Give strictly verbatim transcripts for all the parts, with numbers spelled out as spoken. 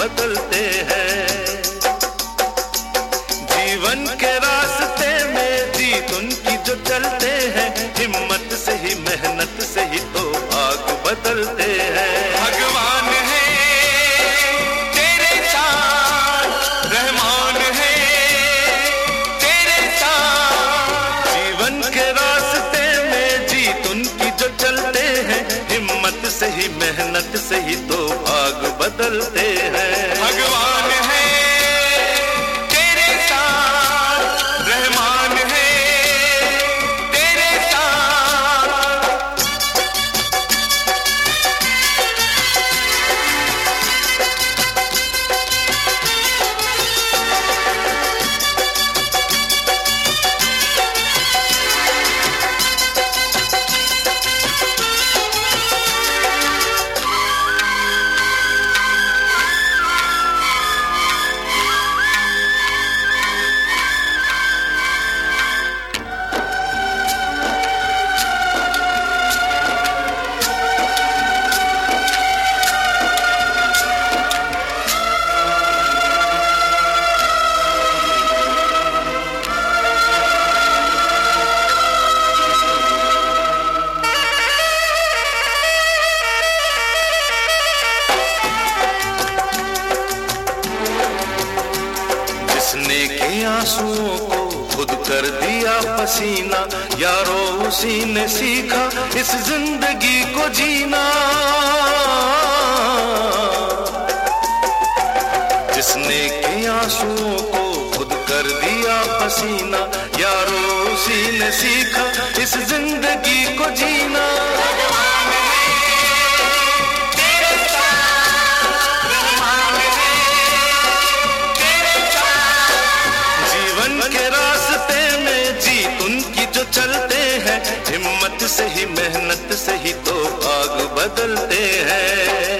बदलते हैं। जीवन के रास्ते में जीत उनकी जो चलते हैं, हिम्मत से ही मेहनत से ही तो भाग बदलते हैं। भगवान है तेरे साथ, रहमान है तेरे साथ। जीवन के रास्ते में जीत उनकी जो चलते हैं, हिम्मत से ही मेहनत से ही तो भाग बदलते हैं। भगवान है के आंसुओं को खुद कर दिया पसीना, यारो उसी ने सीखा इस जिंदगी को जीना। जिसने के आंसुओं को खुद कर दिया पसीना, यारो उसी ने सीखा इस जिंदगी को जीना। चलते हैं हिम्मत से ही मेहनत से ही तो भाग बदलते हैं।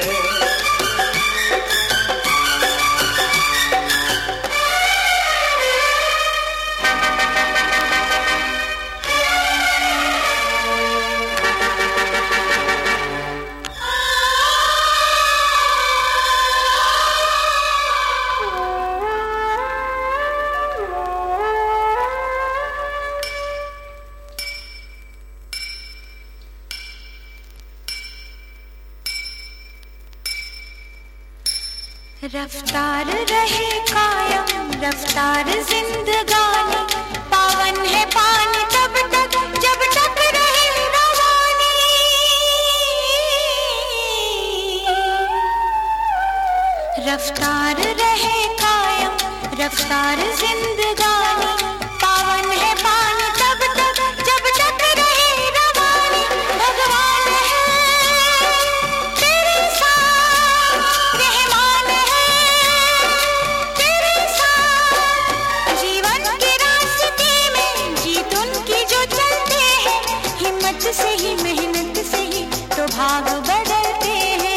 रफ्तार रहे कायम रफ्तार जिंदगानी, पावन है पानी तब तक जब तक रहे रवानी। रफ्तार रहे कायम रफ्तार जिंदगानी, पावन है पानी तब तक जब तक रहे रवानी। भगवान है तेरे साथ, रहमान है तेरे साथ। जीवन के रास्ते में जीत उनकी जो चलते हैं, हिम्मत से ही मेहनत से ही तो भाग बदलते हैं।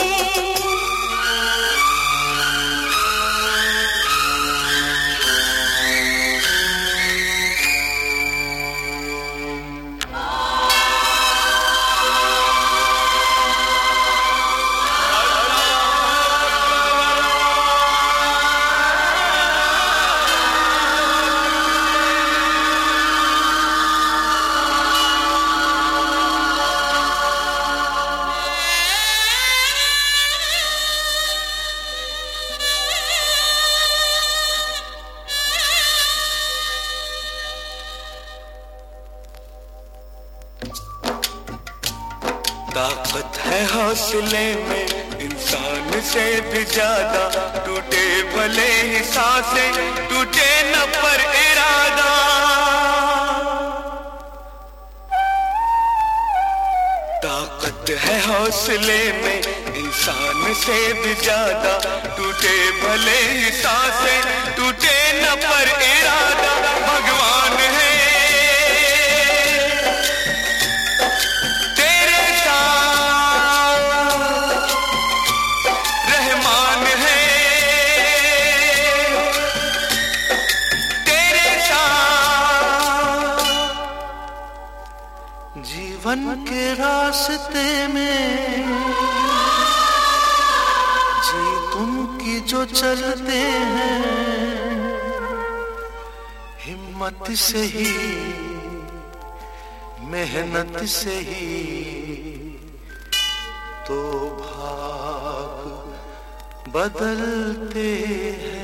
ताकत है हौसले में इंसान से भी ज्यादा, टूटे भले ही सांसें टूटे न पर इरादा। ताकत है हौसले में इंसान से भी ज्यादा, टूटे भले ही सांसें टूटे न पर इरादा। भगवान है जीवन के रास्ते में जीत तुमकी जो चलते हैं हिम्मत से ही मेहनत से ही तो भाग बदलते हैं।